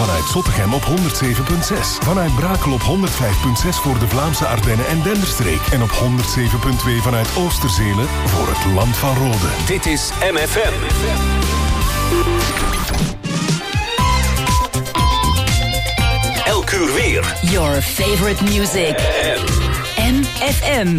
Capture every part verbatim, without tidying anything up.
Vanuit Zottegem op honderd zeven komma zes. Vanuit Brakel op honderd vijf komma zes voor de Vlaamse Ardennen en Denderstreek. En op honderd zeven komma twee vanuit Oosterzelen voor het Land van Rode. Dit is M F M. Elk uur weer. Your favorite music. M F M.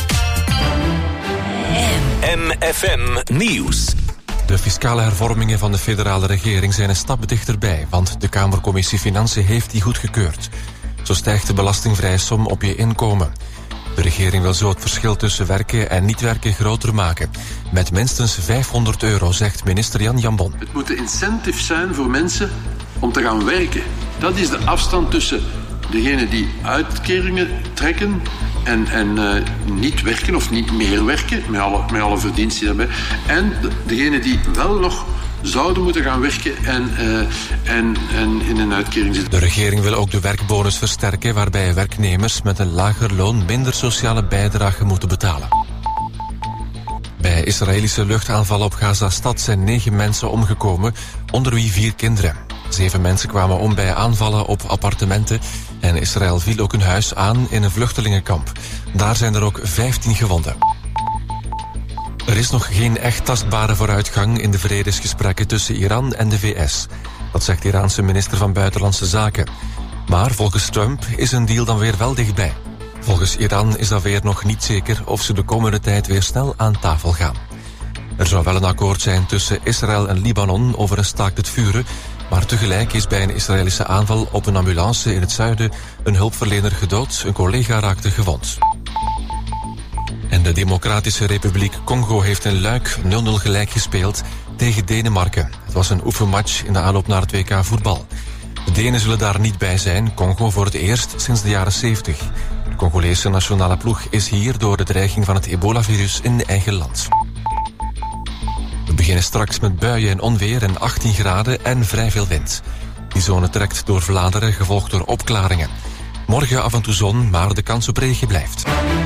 M F M Nieuws. De fiscale hervormingen van de federale regering zijn een stap dichterbij, want de Kamercommissie Financiën heeft die goedgekeurd. Zo stijgt de belastingvrije som op je inkomen. De regering wil zo het verschil tussen werken en niet werken groter maken. Met minstens vijfhonderd euro, zegt minister Jan Jambon. Het moet een incentive zijn voor mensen om te gaan werken. Dat is de afstand tussen degenen die uitkeringen trekken en, en uh, niet werken of niet meer werken, met alle, met alle verdiensten daarbij, en de, degenen die wel nog zouden moeten gaan werken en, uh, en, en in een uitkering zitten. De regering wil ook de werkbonus versterken, waarbij werknemers met een lager loon minder sociale bijdrage moeten betalen. Bij Israëlische luchtaanvallen op Gaza-stad zijn negen mensen omgekomen, onder wie vier kinderen. Zeven mensen kwamen om bij aanvallen op appartementen en Israël viel ook een huis aan in een vluchtelingenkamp. Daar zijn er ook vijftien gewonden. Er is nog geen echt tastbare vooruitgang in de vredesgesprekken tussen Iran en de V S. Dat zegt de Iraanse minister van Buitenlandse Zaken. Maar volgens Trump is een deal dan weer wel dichtbij. Volgens Iran is dat weer nog niet zeker of ze de komende tijd weer snel aan tafel gaan. Er zou wel een akkoord zijn tussen Israël en Libanon over een staakt het vuren, maar tegelijk is bij een Israëlische aanval op een ambulance in het zuiden een hulpverlener gedood, een collega raakte gewond. En de Democratische Republiek Congo heeft in Luik nul nul gelijk gespeeld tegen Denemarken. Het was een oefenmatch in de aanloop naar het W K voetbal. De Denen zullen daar niet bij zijn, Congo voor het eerst sinds de jaren zeventig. De Congolese nationale ploeg is hier door de dreiging van het ebola-virus in eigen land. We beginnen straks met buien en onweer en achttien graden en vrij veel wind. Die zone trekt door Vlaanderen, gevolgd door opklaringen. Morgen af en toe zon, maar de kans op regen blijft.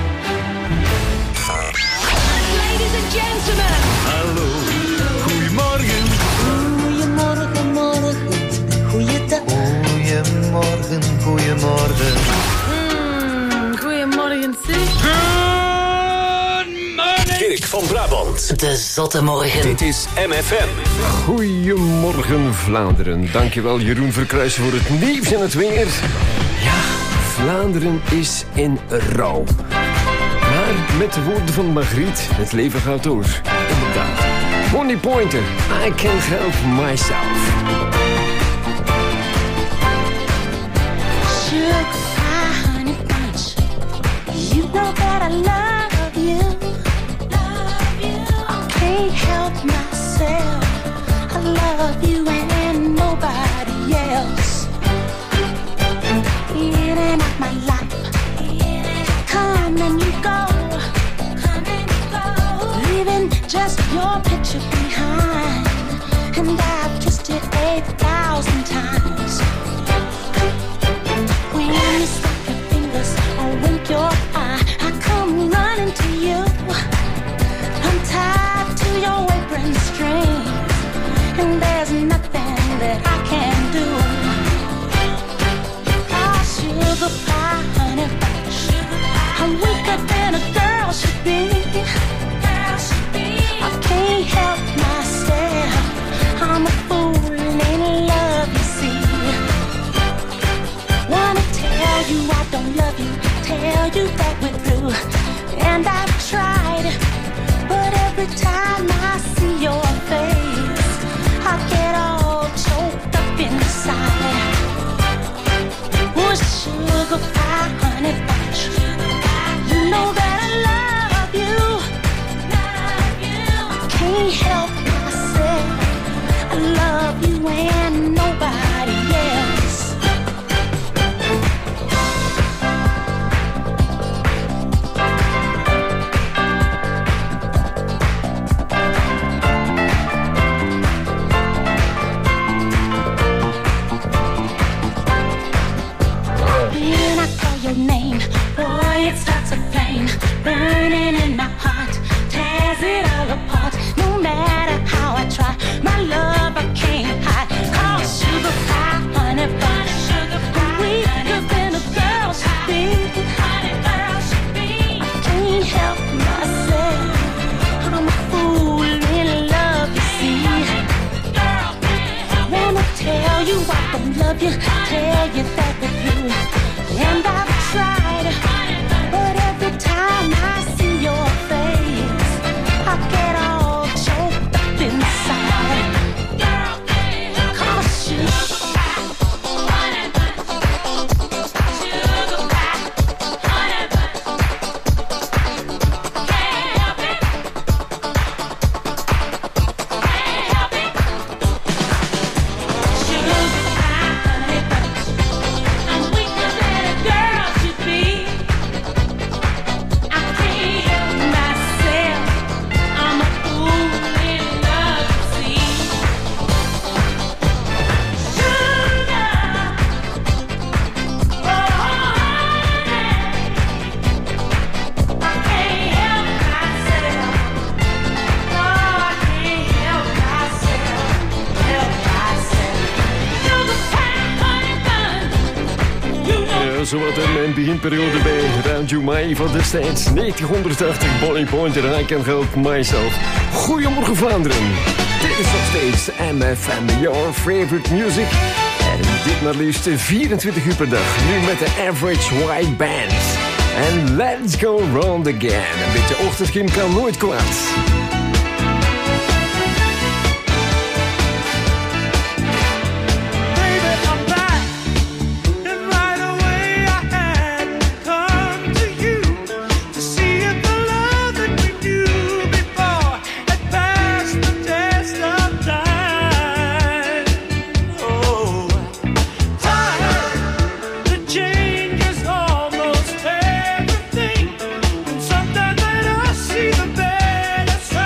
Ladies and gentlemen. Hallo, goedemorgen. Goedemorgen, morgen, goeiedag. Goedemorgen, goedemorgen. Mm, goedemorgen, zeg. Dirk van Brabant. De zotte morgen. Dit is M F M. Goedemorgen Vlaanderen. Dankjewel Jeroen Verkruijsen voor het nieuws en het weer. Ja, Vlaanderen is in rouw. Maar met de woorden van Margriet, het leven gaat door. Inderdaad. Bonnie Pointer, I can't help myself. Sugar pie, honey bunch. You know that I love you. Love you. I can't help myself. I love you and nobody else. In and out my life. Come and you go. Come and you go. Leaving just your picture behind. And I've kissed it eight thousand times. When you snap your fingers or wink your eye, I come running to you. I'm tied to your apron string, and there's nothing that I can do. Oh, sugar pie, honey bunch, I'm weaker than a girl should be. I can't help myself, I'm a fool in love, you see. Wanna tell you I don't love you, tell you that we're through. And I've tried, but every time I see your face, I get all choked up inside. Oh, sugar pie, honey bunch, you know that I love you. I can't help myself, I love you and nobody else. When I call your name, boy, it starts a flame burning in my heart, tears it all apart. No matter how I try, my love I can't hide. tell you I don't love you, tell you that with you. And I've tried, but every time I see your face, I get all choked up inside. Cause you zowat in mijn beginperiode bij Radio Mai van destijds negentienhonderdtachtig, Boiling Point en I Can't Help Myself. Goedemorgen Vlaanderen. Dit is nog steeds M F M, your favorite music. En dit maar liefst vierentwintig uur per dag. Nu met de Average White Band. En let's go round again. Een beetje ochtendgym kan nooit kwaad. Sometimes I don't see the best.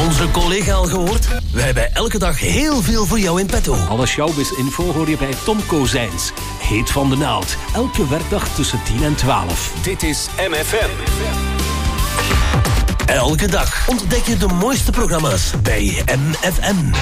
onze collega al gehoord? Wij hebben elke dag heel veel voor jou in petto. Alle showbiz-info hoor je bij Tom Kozijns. Heet van de naald. Elke werkdag tussen tien en twaalf. Dit is M F M. Elke dag ontdek je de mooiste programma's bij M F M.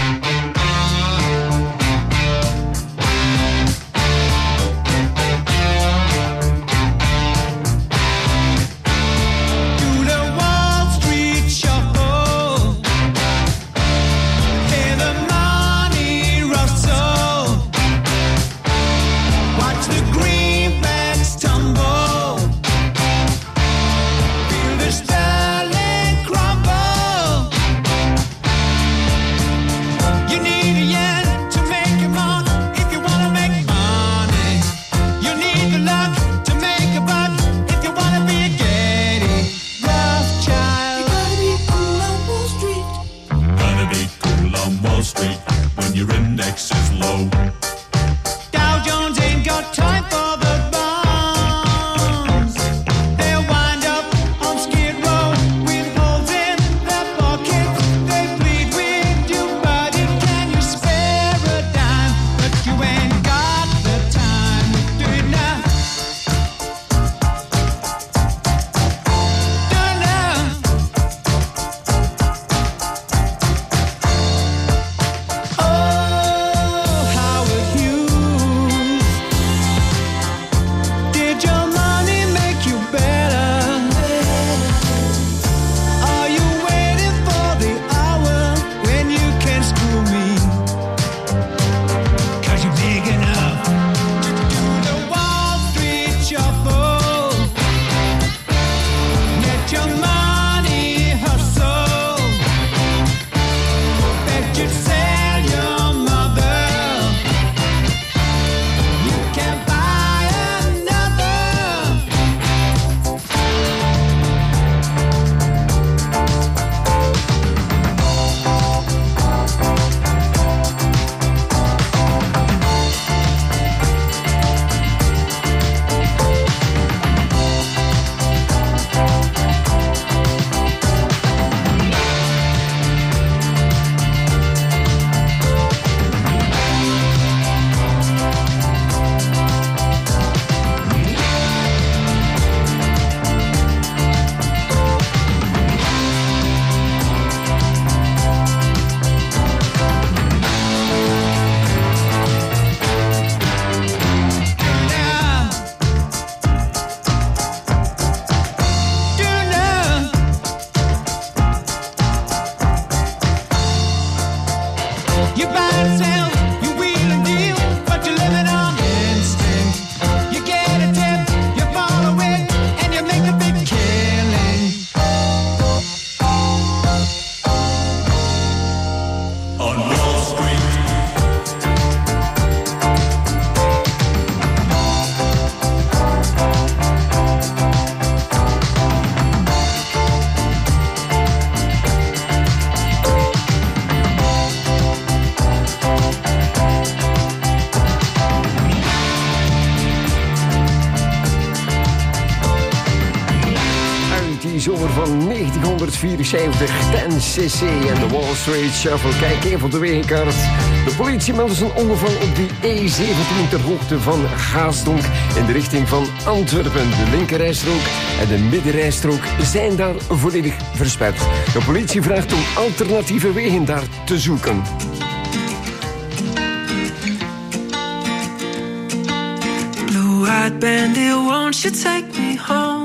negentienhonderdvierenzeventig, ten cc en de Wall Street Shuffle. Kijk even op de wegenkaart. De politie meldt dus een ongeval op die E zeventien ter hoogte van Haasdonk in de richting van Antwerpen. De linkerrijstrook en de middenrijstrook zijn daar volledig versperd. De politie vraagt om alternatieve wegen daar te zoeken. Blue-eyed bandit, won't you take me home?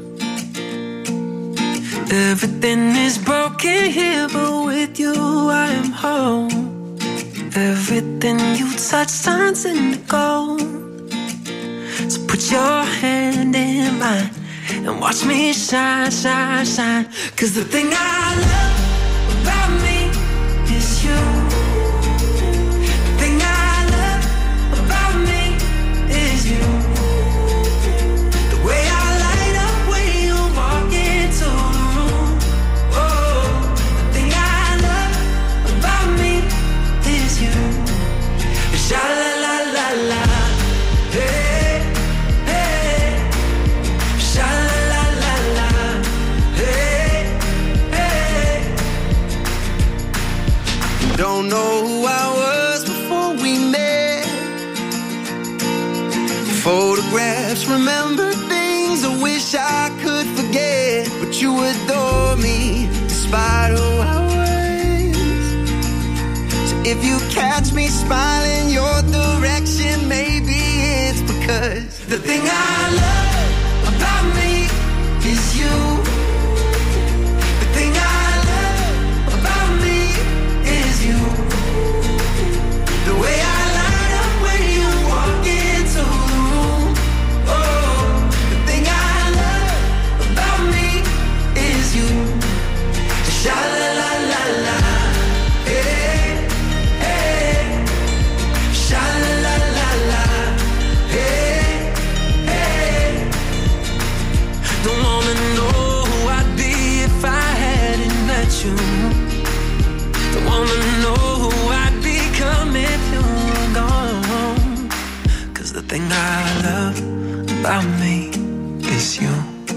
Everything is broken here, but with you I am home. Everything you touch turns into gold. So put your hand in mine and watch me shine, shine, shine. 'Cause the thing I love about me is you. The thing I love about me is you. The way I light up when you walk into the room. Oh, the thing I love about me is you. Sha la la la la, hey, hey. Sha la la la la, hey, hey. you adore me despite who I was. So if you catch me smiling your direction, maybe it's because the thing I love about me is you. The thing I love about me is you. The way I light up when you walk into the room. Oh, the thing I love about me is you. Sha la la la la, hey, hey. Sha la la la la, hey, hey. Don't wanna know who I'd be if I hadn't met you. Don't wanna know who I'd become if you were gone. 'Cause the thing I love about me is you.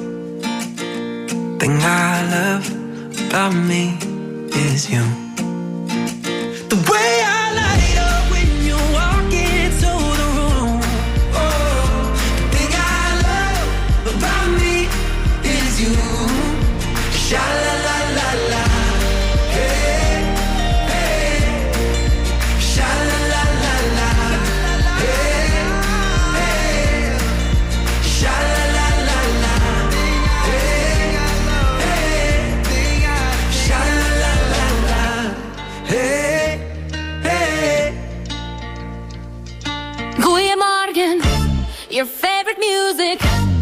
The thing I love about me is you. The way I light up when you walk into the room. Oh, the thing I love about me is you. Sha la la la la, hey, hey. Sha la la la la, hey, hey. Sha la la la la, hey, hey. Sha la la la la, hey, hey. Goeiemorgen, your favorite music.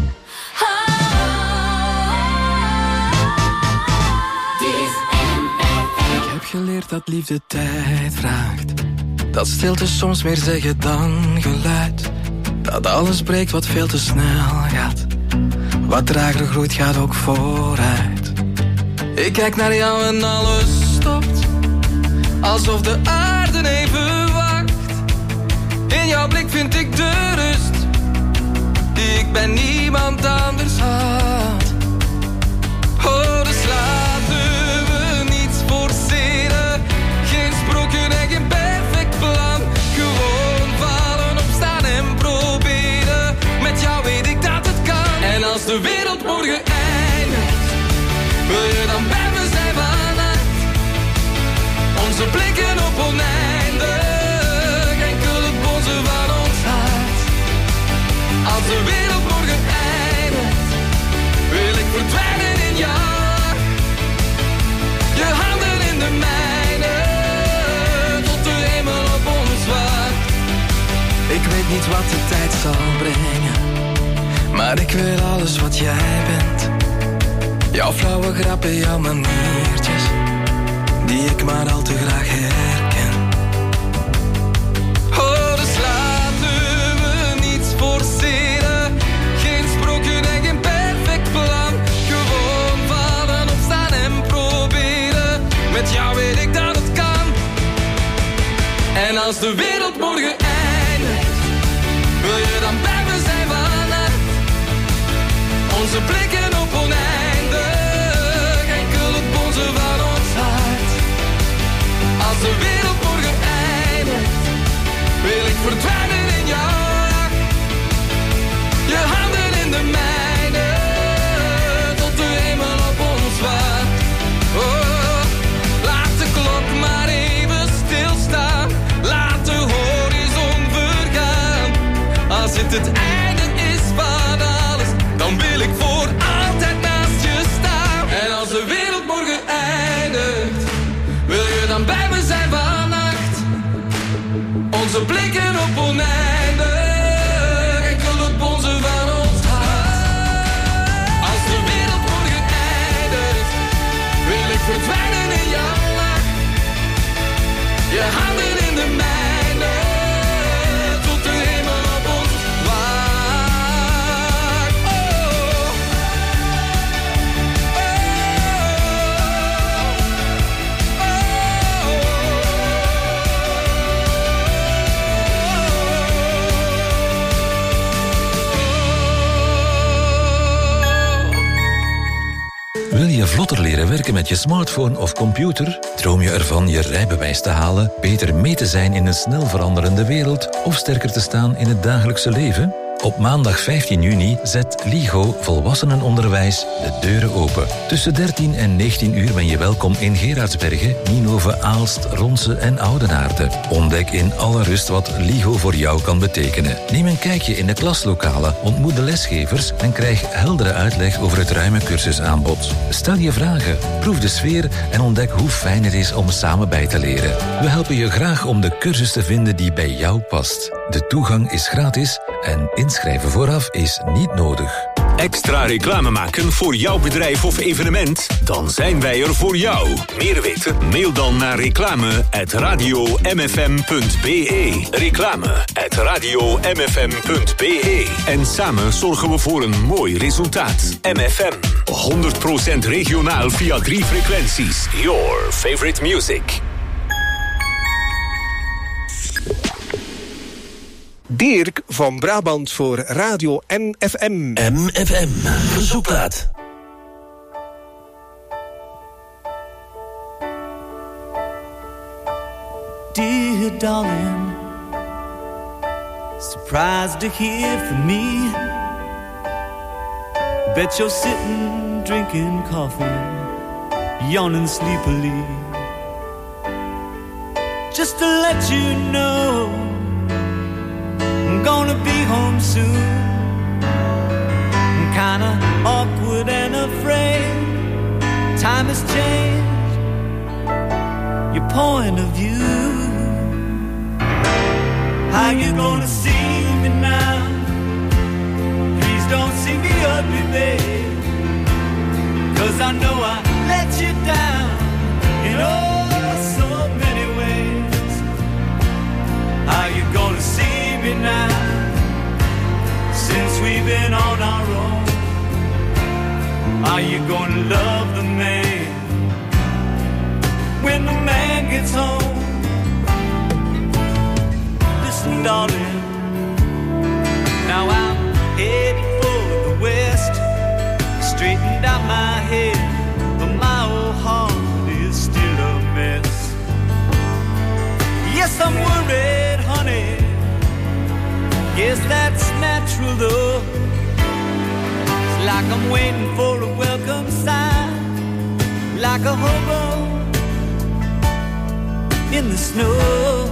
Ik heb geleerd dat liefde tijd vraagt. Dat stilte soms meer zeggen dan geluid. Dat alles breekt wat veel te snel gaat. Wat trager groeit gaat ook vooruit. Ik kijk naar jou en alles stopt. Alsof de aarde even wacht. In jouw blik vind ik de rust die ik bij niemand anders had. Oh, dus laten we niets forceren. Geen sprookje en geen perfect plan. Gewoon vallen, opstaan en proberen. Met jou weet ik dat het kan. En als de wereld morgen eindigt, wil je dan bij me zijn vannacht? Onze blikken op oneindig, enkel het bonzen van ons hart. Als de wereld morgen eindigt, wil ik verdwijnen in jou. Je handen in de mijne, tot de hemel op ons wacht. Ik weet niet wat de tijd zal brengen, maar ik wil alles wat jij bent. Jouw flauwe grappen, jouw maniertjes, die ik maar al te graag herken. Oh, dus laten we niets forceren. Geen sprookje en geen perfect plan. Gewoon vallen, opstaan en proberen. Met jou weet ik dat het kan. En als de wereld morgen eindigt, wil je dan bij me zijn vannacht? Onze blikken op oneindig, enkel het bonzen van ons hart. Als de wereld morgen eindigt, wil ik verdwijnen in jou. Je handen in de mijne, tot de hemel op ons wacht. Oh, laat de klok maar even stilstaan. Laat de horizon vergaan. Als het het einde is van alles, dan wil ik voor altijd naast je staan. En als de wereld morgen eindigt, wil je dan bij me zijn vannacht? Onze blikken op oneindig, enkel het bonzen van ons hart. Als de wereld morgen eindigt, wil ik verdwijnen in jouw lach. Je handen in de mijne, tot de hemel op ons wacht. Oh. Wil je vlotter leren werken met je smartphone of computer? Droom je ervan je rijbewijs te halen, beter mee te zijn in een snel veranderende wereld of sterker te staan in het dagelijkse leven? Op maandag vijftien juni zet LIGO Volwassenenonderwijs de deuren open. Tussen dertien en negentien uur ben je welkom in Gerardsbergen, Nienhoven, Aalst, Ronse en Oudenaarde. Ontdek in alle rust wat LIGO voor jou kan betekenen. Neem een kijkje in de klaslokalen, ontmoet de lesgevers en krijg heldere uitleg over het ruime cursusaanbod. Stel je vragen, proef de sfeer en ontdek hoe fijn het is om samen bij te leren. We helpen je graag om de cursus te vinden die bij jou past. De toegang is gratis en inschrijven vooraf is niet nodig. Extra reclame maken voor jouw bedrijf of evenement? Dan zijn wij er voor jou. Meer weten? Mail dan naar reclame at radio m f m punt b e. Reclame at radio m f m punt b e. En samen zorgen we voor een mooi resultaat. M F M. honderd procent regionaal via drie frequenties. Your favorite music. Dirk van Brabant voor Radio M F M. M F M, verzoekplaat. Dear darling, surprised to hear from me. Bet you're sitting drinking coffee, yawning sleepily. Just to let you know, I'm gonna be home soon. I'm kinda awkward and afraid. Time has changed your point of view. How you gonna see me now? Please don't see me ugly, babe, 'cause I know I let you down in oh so many ways. How you gonna see me now, since we've been on our own? Are you gonna love the man when the man gets home? Listen, darling, now I'm headed for the west. Straightened out my head, but my old heart is still a mess. Yes, I'm worried, honey. Guess that's natural though. It's like I'm waiting for a welcome sign, like a hobo in the snow.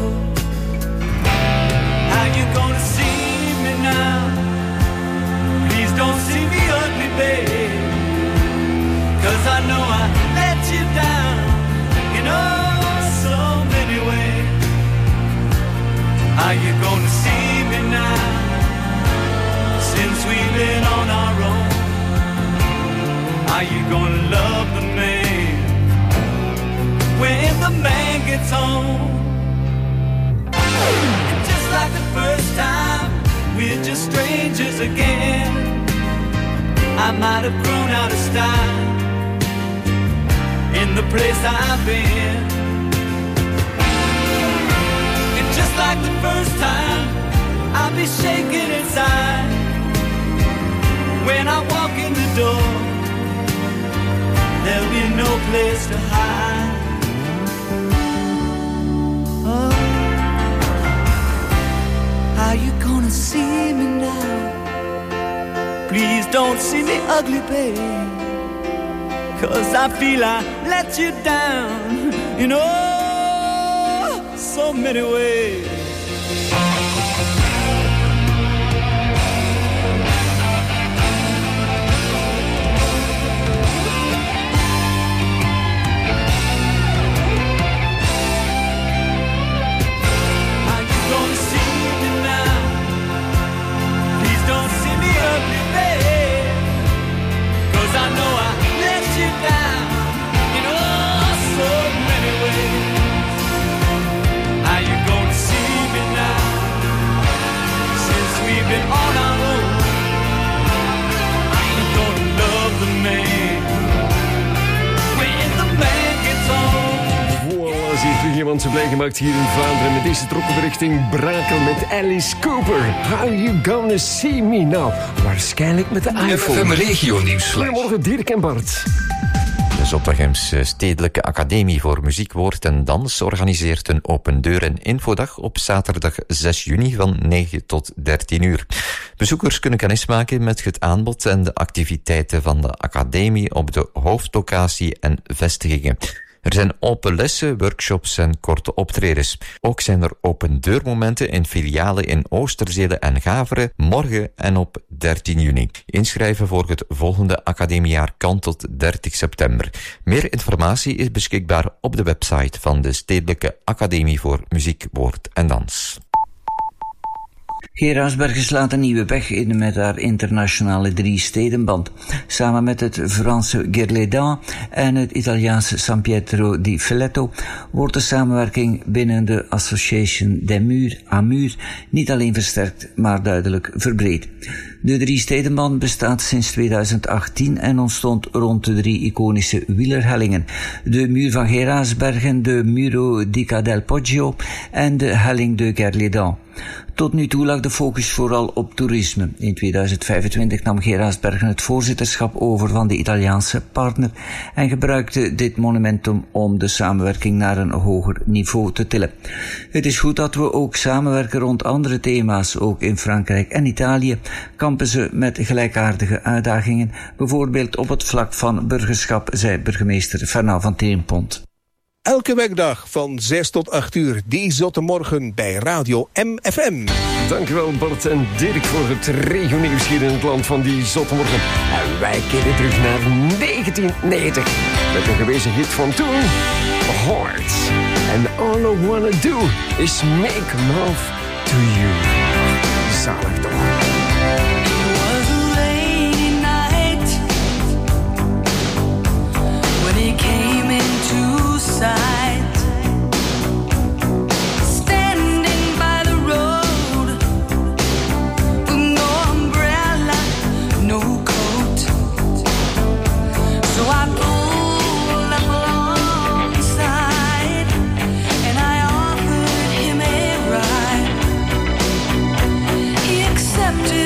How you gonna see me now? Please don't see me ugly, babe, 'cause I know I let you down in oh so many ways. How you gonna see me now, since we've been on our own? Are you gonna love the man when the man gets home? And just like the first time, we're just strangers again. I might have grown out of style in the place I've been. And just like the first time, I'll be shaking inside when I walk in the door. There'll be no place to hide. Oh, how you gonna see me now? Please don't see me ugly, babe, 'cause I feel I let you down in oh so many ways. Want ze blij gemaakt hier in Vlaanderen met deze trok op richting Brakel met Alice Cooper. How you gonna see me now? Waarschijnlijk met de iPhone. M F M Regio Nieuws. Goedemorgen Dirk en Bart. De Zottegemse Stedelijke Academie voor Muziek, Woord en Dans organiseert een open deur- en infodag op zaterdag zes juni van negen tot dertien uur. Bezoekers kunnen kennismaken met het aanbod en de activiteiten van de academie op de hoofdlocatie en vestigingen. Er zijn open lessen, workshops en korte optredens. Ook zijn er open deurmomenten in filialen in Oosterzele en Gaveren morgen en op dertien juni. Inschrijven voor het volgende academiejaar kan tot dertig september. Meer informatie is beschikbaar op de website van de Stedelijke Academie voor Muziek, Woord en Dans. Geraardsbergen slaat een nieuwe weg in met haar internationale drie-stedenband. Samen met het Franse Guerlédan en het Italiaanse San Pietro di Felletto wordt de samenwerking binnen de Association des Murs à Murs niet alleen versterkt, maar duidelijk verbreed. De drie-stedenband bestaat sinds tweeduizend achttien en ontstond rond de drie iconische wielerhellingen. De muur van Geraardsbergen, de Muro di Ca del Poggio en de helling de Guerlédan. Tot nu toe lag de focus vooral op toerisme. In tweeduizend vijfentwintig nam Geraardsbergen het voorzitterschap over van de Italiaanse partner en gebruikte dit momentum om de samenwerking naar een hoger niveau te tillen. Het is goed dat we ook samenwerken rond andere thema's. Ook in Frankrijk en Italië kampen ze met gelijkaardige uitdagingen, bijvoorbeeld op het vlak van burgerschap, zei burgemeester Fernand van Terenpont. Elke werkdag van zes tot acht uur, die zotte morgen bij Radio M F M. Dankjewel Bart en Dirk voor het regionieuws hier in het land van die zotte morgen. En wij keren terug naar negentien negentig met een gewezen hit van toen, Hearts. And all I wanna do is make love to you. Zalig toch. Sight, standing by the road with no umbrella, no coat. So I pulled up alongside and I offered him a ride. He accepted.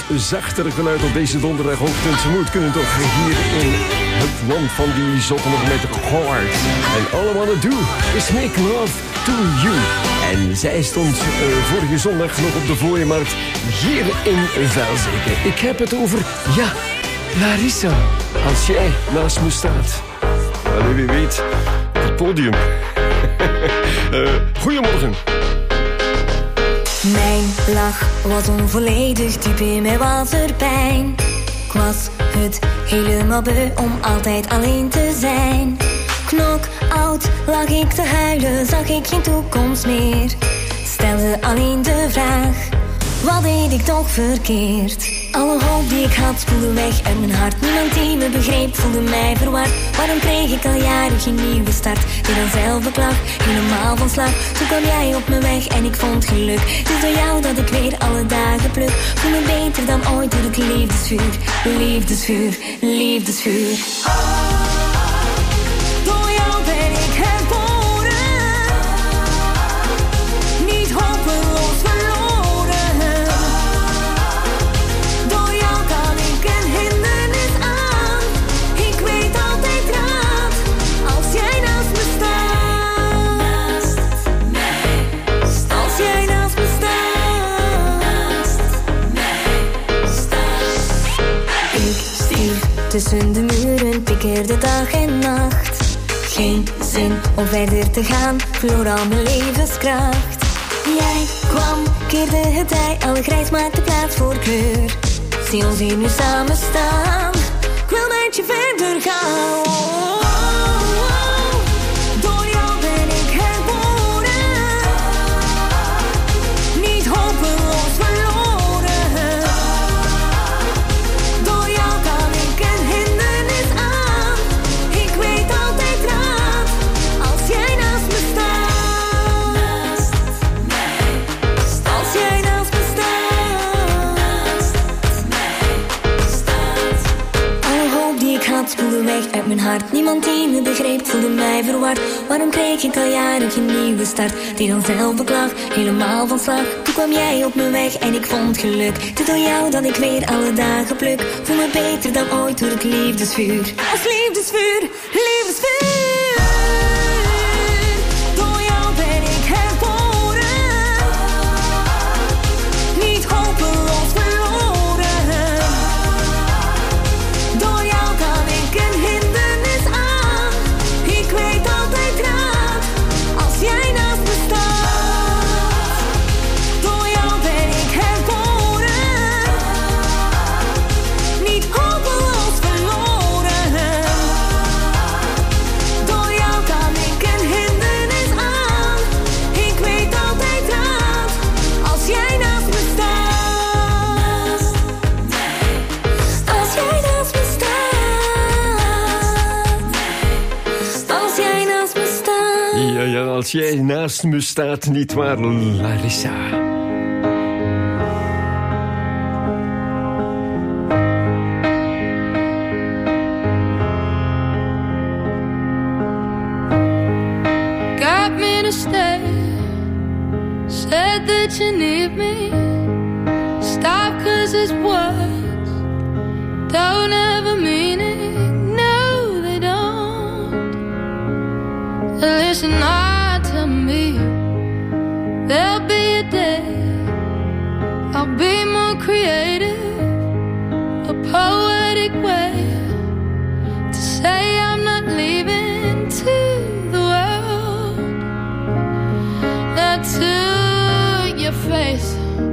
zachter geluid op deze donderdagochtend. Ze moet kunnen toch hier in het land van die zotten nog met Hard. En all I wanna do is make love to you. En zij stond uh, vorige zondag nog op de Vlooienmarkt hier in Velzeke. Ik heb het over, ja, Larissa. Als jij naast me staat. Allee, wie weet, op het podium. uh, goedemorgen. Mijn lach was onvolledig, diep in mij was er pijn. Ik was het helemaal beu om altijd alleen te zijn. Knock-out lag ik te huilen, zag ik geen toekomst meer. Stelde alleen de vraag, wat deed ik toch verkeerd? Alle hoop die ik had spoelde weg uit mijn hart. Niemand die me begreep voelde mij verward. Waarom kreeg ik al jaren geen nieuwe start? Deed dan zelf beklag, helemaal van slag. Toen kwam jij op mijn weg en ik vond geluk. Het is door jou dat ik weer alle dagen pluk. Voel me beter dan ooit door het liefdesvuur. Liefdesvuur, liefdesvuur. Door jou ben ik herboren. Niet hopeloos verloren. Tussen de muren pikkerde dag en nacht. Geen zin om verder te gaan, verloor al mijn levenskracht. Jij kwam, keerde het tij, alle grijs maakte plaats voor kleur. Zie ons hier nu samen staan, ik wil met je verder gaan. Oh, oh, oh. Door jou ben ik herboren. Niet hopeloos verloren. Spoelde weg uit mijn hart. Niemand die me begreep voelde mij verward. Waarom kreeg ik al jaren geen nieuwe start? Die dan zelf beklag, helemaal van slag. Toen kwam jij op mijn weg en ik vond geluk. Het is door jou dat ik weer alle dagen pluk. Voel me beter dan ooit door het liefdesvuur. Als liefdesvuur, liefdesvuur. Door jou ben ik herboren. Niet hopeloos verloren. Als jij naast me staat, niet waar, Larissa? Got me to stay. Said that you need me. Stop 'cause it's words don't ever mean it. No, they don't. Listen, I me, there'll be a day I'll be more creative, a poetic way to say I'm not leaving to the world, not to your face.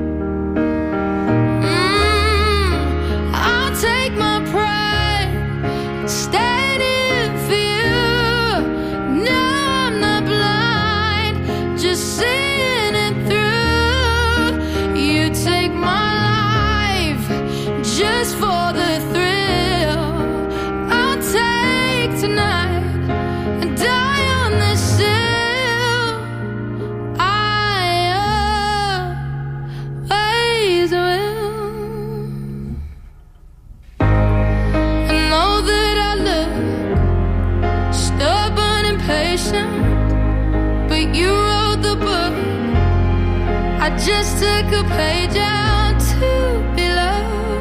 Mm, I'll take my pride, stand in for you. No, I'm not blind, just seeing it through. You take my life just for the thrill. I'll take tonight and die on this hill. I always will. I know that I look stubborn and patient, but you wrote the book. I just took a page out to be loved.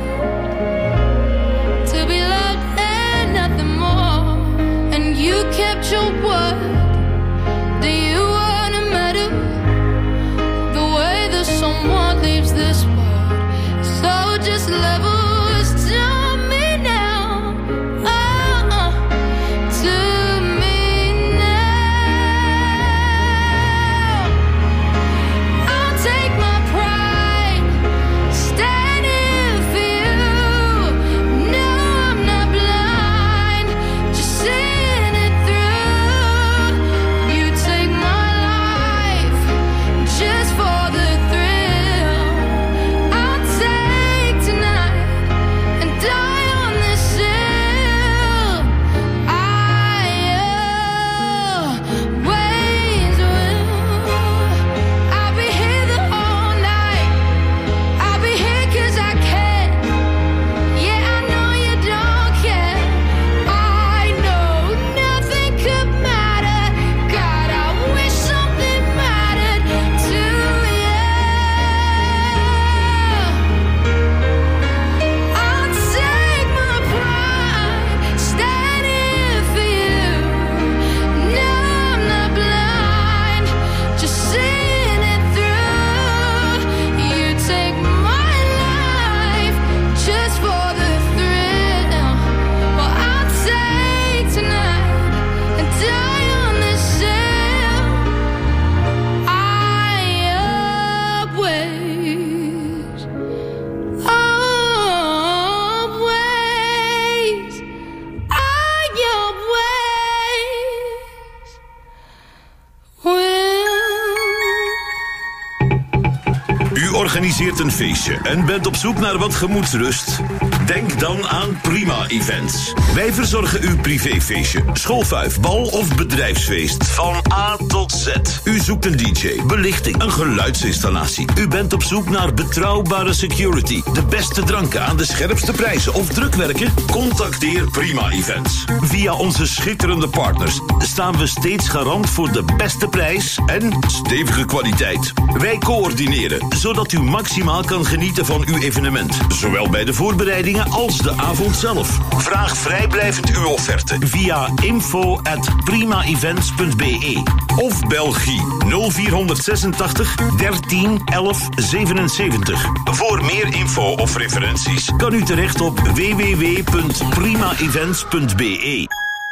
organiseert een feestje en bent op zoek naar wat gemoedsrust? Denk dan aan Prima Events. Wij verzorgen uw privéfeestje, schoolfuif, bal of bedrijfsfeest. Van A tot Z. U zoekt een D J, belichting, een geluidsinstallatie. U bent op zoek naar betrouwbare security, de beste dranken aan de scherpste prijzen of drukwerken? Contacteer Prima Events. Via onze schitterende partners staan we steeds garant voor de beste prijs en stevige kwaliteit. Wij coördineren, zodat u maximaal kan genieten van uw evenement. Zowel bij de voorbereidingen als de avond zelf. Vraag vrijblijvend uw offerte via info at primaevents punt b e of Belgie nul vier zesentachtig dertien elf zevenenzeventig. Voor meer info of referenties kan u terecht op w w w punt primaevents punt b e.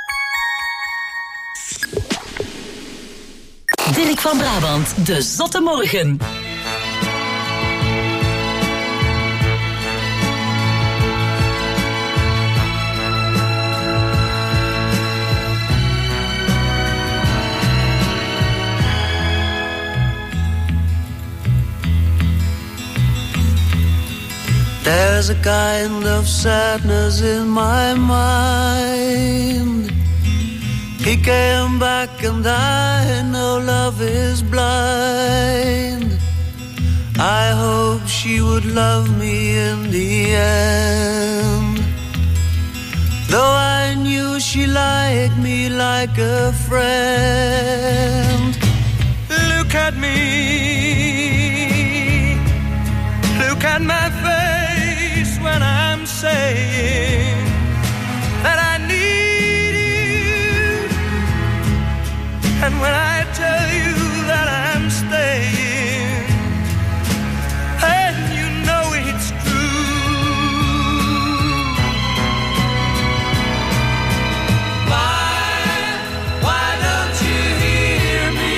Dirk van Brabant, de Zotte Morgen. There's a kind of sadness in my mind. He came back and I know love is blind. I hope she would love me in the end. Though I knew she liked me like a friend. Look at me, look at my face when I'm saying that I need you, and when I tell you that I'm staying, and you know it's true. Why, why don't you hear me?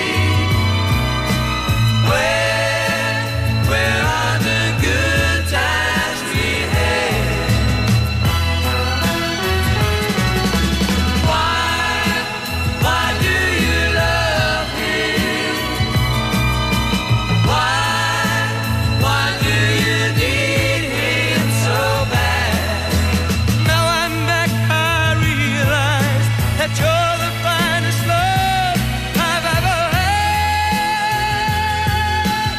Where, where are the good times we had? Why, why do you love me? Why, why do you need him so bad? Now I'm back, I realize that you're the finest love I've ever had.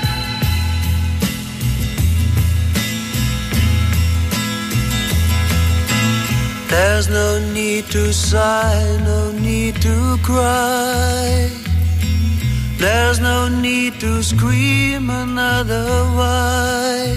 There's no need to sigh, no need to cry. There's no need to scream another why.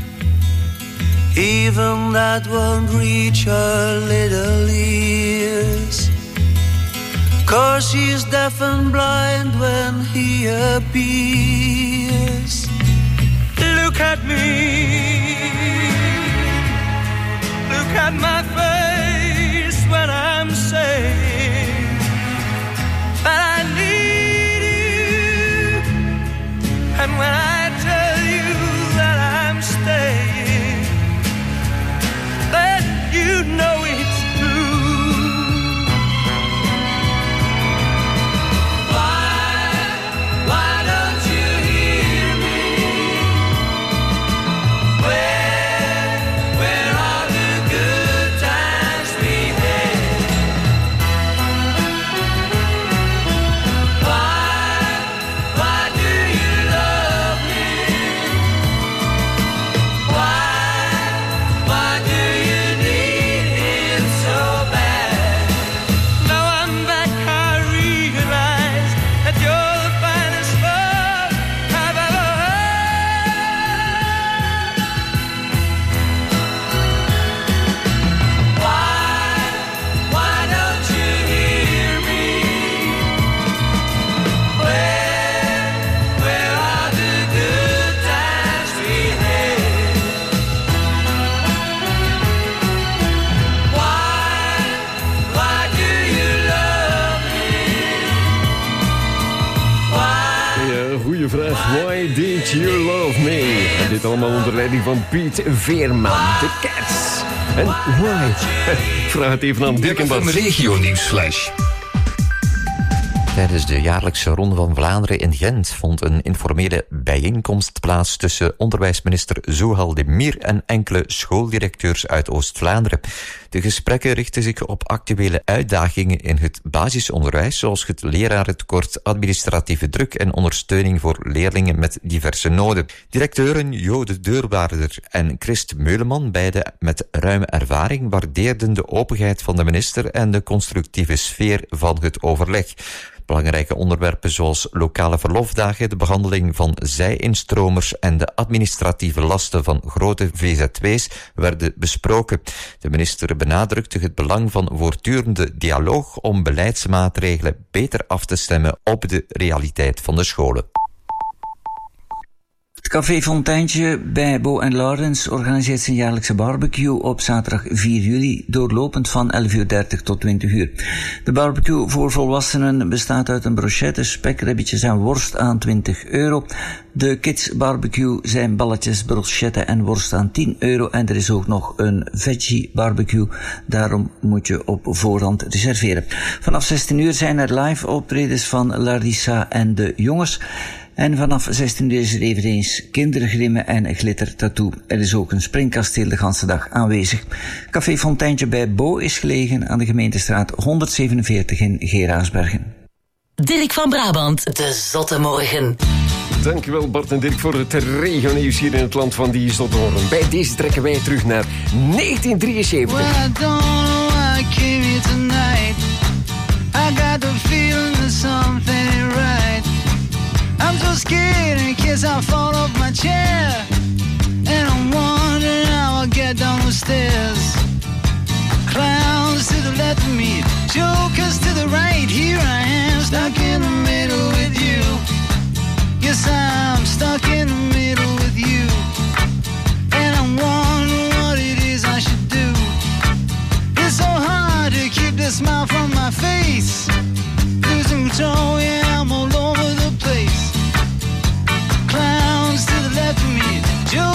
Even that won't reach her little ears. 'Cause she's deaf and blind when he appears. Look at me, look at my face when I'm saying that I need you, and when I tell you that I'm staying, then you know it's true. Why, why don't you hear me? Where, where are the good times we had? Why, why do you love me? Why, why do you need him so bad? Now I'm back, I realize that you're the finest love I've ever had. Why, why don't you hear me? Where, where are the good times we had? Why, why do you love me? Ja, goeie vraag. Why did you love me? En dit allemaal onder leiding van Piet Veerman, de Cats. En why? Ik vraag het even aan Dirk en Bas. Regio Nieuwsflash. Tijdens de jaarlijkse Ronde van Vlaanderen in Gent vond een informele bijeenkomst plaats tussen onderwijsminister Zuhal de Mier en enkele schooldirecteurs uit Oost-Vlaanderen. De gesprekken richten zich op actuele uitdagingen in het basisonderwijs, zoals het lerarentekort, administratieve druk en ondersteuning voor leerlingen met diverse noden. Directeuren Jo de Deurwaarder en Christ Meuleman, beide met ruime ervaring, waardeerden de openheid van de minister en de constructieve sfeer van het overleg. Belangrijke onderwerpen zoals lokale verlofdagen, de behandeling van zij-instromers en de administratieve lasten van grote V Z W's werden besproken. De minister benadrukte het belang van voortdurende dialoog om beleidsmaatregelen beter af te stemmen op de realiteit van de scholen. Het Café Fonteintje bij Bo en Laurens organiseert zijn jaarlijkse barbecue op zaterdag vier juli, doorlopend van elf uur dertig tot twintig uur. De barbecue voor volwassenen bestaat uit een brochette, spekribbetjes en worst aan twintig euro. De kids barbecue zijn balletjes, brochette en worst aan tien euro. En er is ook nog een veggie barbecue, daarom moet je op voorhand reserveren. Vanaf zestien uur zijn er live optredens van Larissa en de jongens. En vanaf zestien uur is er eveneens kindergrimmen en glittertattoo. Er is ook een springkasteel de ganse dag aanwezig. Café Fonteintje bij Bo is gelegen aan de gemeentestraat honderdzevenenveertig in Geraardsbergen. Dirk van Brabant, de Zotte Morgen. Dankjewel Bart en Dirk voor het regionieuws hier in het land van die Zotte Morgen. Bij deze trekken wij terug naar negentien drieënzeventig. Well, I don't know why I came here tonight. I got the feeling that something ain't right. I'm so scared in case I fall off my chair. And I'm wondering how I'll get down the stairs. Clowns to the left of me, jokers to the right. Here I am, stuck in the middle with you. Yes, I'm stuck in the middle with you. And I'm wondering what it is I should do. It's so hard to keep the smile from my face. Losing control, yeah, I'm all over the place. Clowns to the left of me, jokers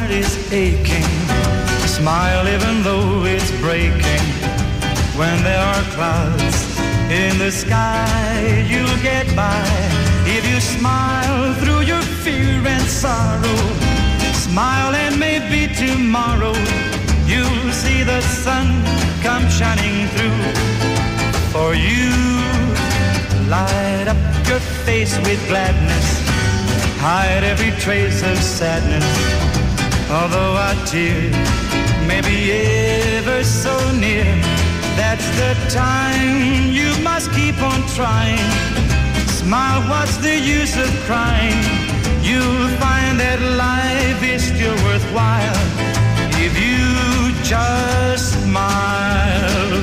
heart is aching, smile even though it's breaking. When there are clouds in the sky, you'll get by if you smile through your fear and sorrow. Smile and maybe tomorrow you'll see the sun come shining through. For you, light up your face with gladness, hide every trace of sadness. Although our tear may be ever so near, that's the time you must keep on trying. Smile, what's the use of crying? You'll find that life is still worthwhile if you just smile.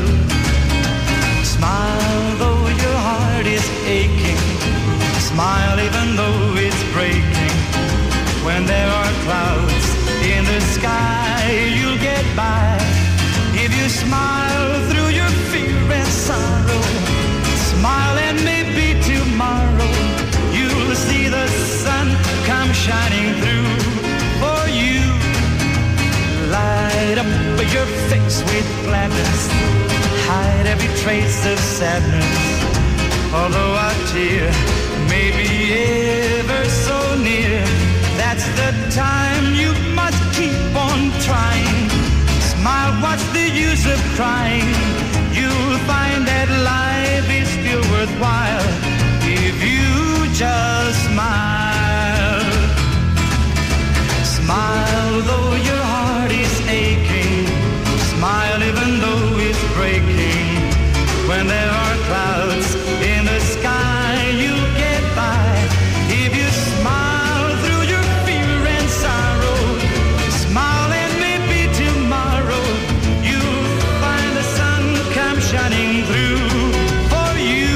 Smile though your heart is aching, smile even though it's breaking. When there are clouds in the sky, you'll get by if you smile through your fear and sorrow. Smile and maybe tomorrow you'll see the sun come shining through. For you, light up your face with gladness, hide every trace of sadness. Although our tear may be ever so near, that's the time you must keep on trying. Smile, what's the use of crying? You'll find that life is still worthwhile if you just smile. Smile though your heart is aching, smile even though it's breaking. When there are clouds in the sky, you'll get by if you smile through your fear and sorrow. Smile and maybe tomorrow you'll find the sun come shining through. For you,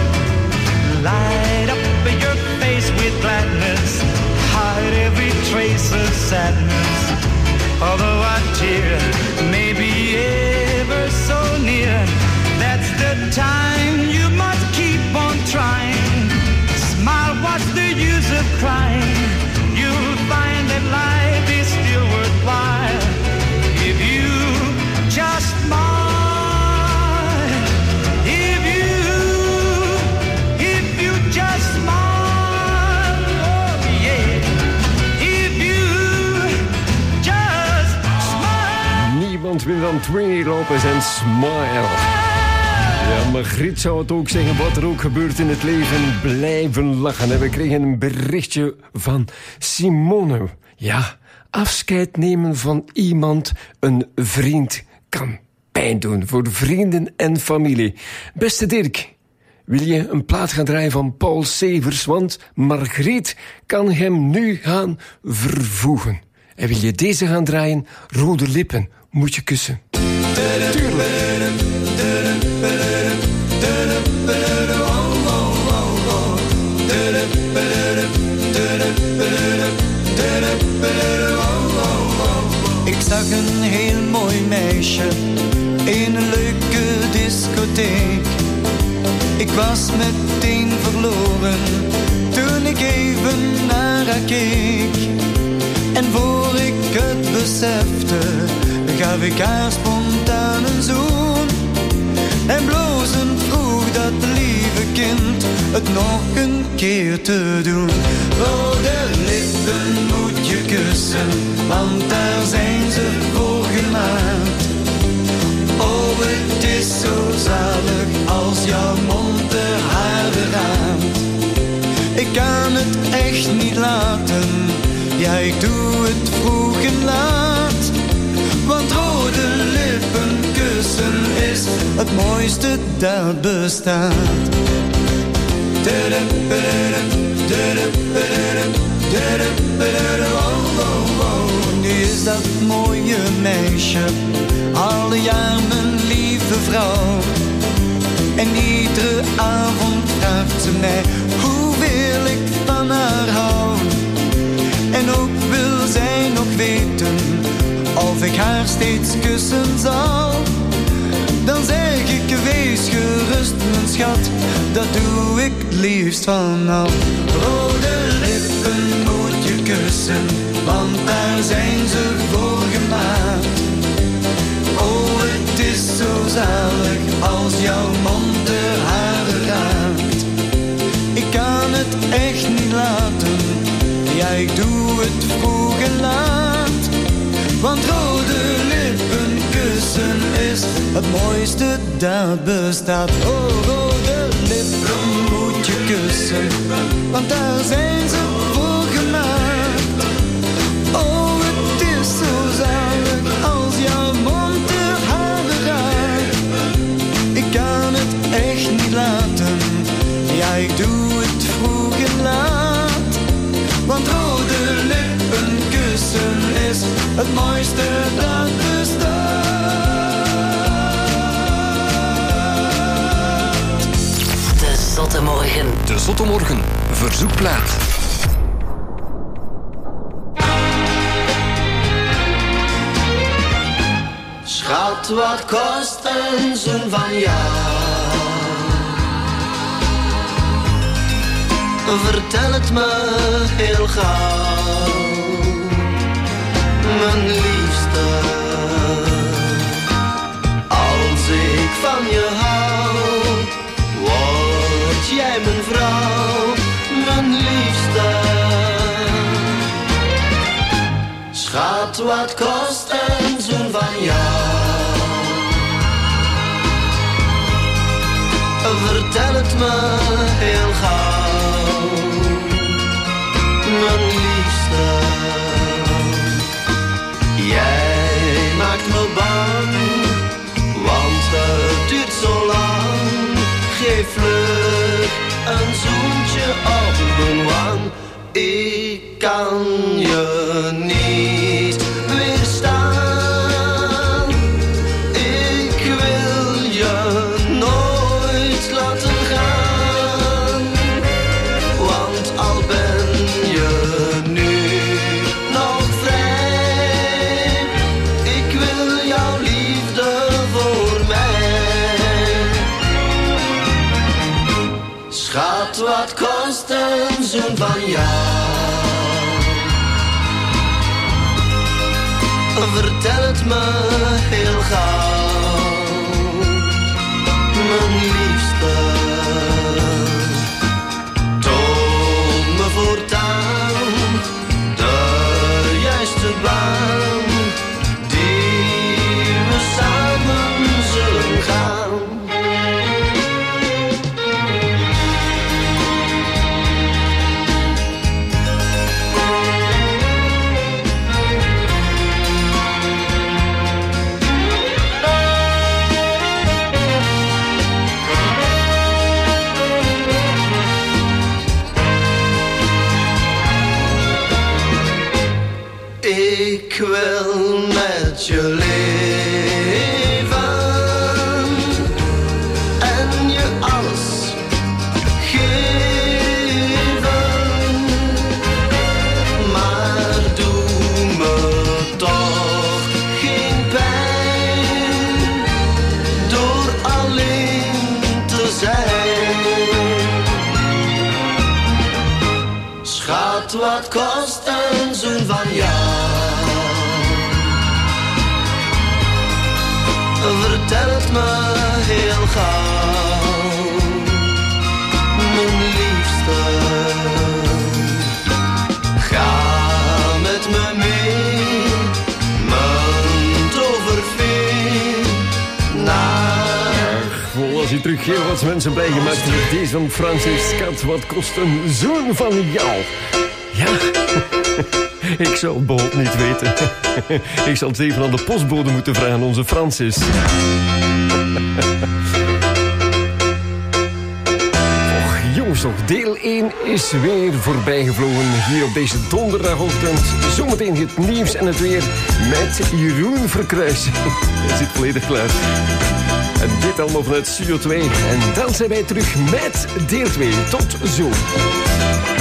light up your face with gladness, hide every trace of sadness. Although our tear may be ever so near, that's the time you must keep on trying. Smile, what's the use of crying? You'll find that life is still worthwhile if you just smile. If you, if you just smile, oh yeah. If you just smile. Niemand wil dan Twinnie Lopez en Smile. Ja, maar Griet zou het ook zeggen, wat er ook gebeurt in het leven, blijven lachen. En we kregen een berichtje van Simone. Ja, afscheid nemen van iemand, een vriend, kan pijn doen voor vrienden en familie. Beste Dirk, wil je een plaat gaan draaien van Paul Severs? Want Margriet kan hem nu gaan vervoegen. En wil je deze gaan draaien? Rode lippen moet je kussen. Tuurlijk. Ik zag een heel mooi meisje in een leuke discotheek. Ik was meteen verloren toen ik even naar haar keek. En voor ik het besefte, gaf ik haar spontaan een zoen. En blozend vroeg dat lieve kind het nog een keer te doen. Rode lippen moet je kussen, want daar zijn ze voor gemaakt. Oh, het is zo zalig als jouw mond de haren raakt. Ik kan het echt niet laten, ja, ik doe het vroeg en laat. Want rode lippen kussen is het mooiste dat bestaat. Nu is dat mooie meisje al een jaar mijn lieve vrouw. En iedere avond vraagt ze mij hoeveel ik van haar hou. En ook wil zij nog weten of ik haar steeds kussen zal. Dan zeg ik, wees gerust mijn schat, dat doe ik liefst van al. Rode lippen moet je kussen, want daar zijn ze voor gemaakt. Oh, het is zo zalig als jouw mond de haren raakt. Ik kan het echt niet laten, ja ik doe het vroeg en laat. Want rode lippen kussen is het mooiste dat bestaat. Oh, rode lippen moet je kussen, want daar zijn ze voor gemaakt. Oh, het is zo zalig als jouw mond de haren raakt. Ik kan het echt niet laten, ja ik doe het vroeg en laat. Want rode lippen kussen is het mooiste dat bestaat. De Zotte Morgen. De Zotte Morgen. Verzoekplaat. Schat, wat kost een zoen van jou? Vertel het me heel gauw, mijn liefste. Als ik van je hou, word jij mijn vrouw, mijn liefste. Schat, wat kost een zoen van jou? Vertel het me heel gauw, mijn liefste. Jij maakt me bang, want het duurt zo lang. Geef vlug een zoentje op mijn wang. Ik kan je niet weerstaan. Ik wil je nooit laten gaan. Want al ben je nu nog vrij, ik wil jouw liefde voor mij. Schat, wat kost een zoen van jou? Vertel het me heel gauw, mijn liefste. Toon me voortaan de juiste baan die we samen zullen gaan. Ik wil met je leven en je alles geven, maar doe me toch geen pijn door alleen te zijn. Schat, wat kost een zoen van jou? Vertel het me heel gauw, mijn liefste. Ga met me mee, mijn tovervee, naar... Vol als je terug heel wat mensen bijgemaakt met deze van Francis. Schat, wat kost een zoen van jou? Ja... Ik zou het behoorlijk niet weten. Ik zal het even aan de postbode moeten vragen, onze Francis. Och, jongens toch, deel één is weer voorbijgevlogen hier op deze donderdagochtend. Zometeen het nieuws en het weer met Jeroen Verkruijs. Hij zit volledig klaar. En dit allemaal vanuit Studio twee. En dan zijn wij terug met deel twee. Tot zo.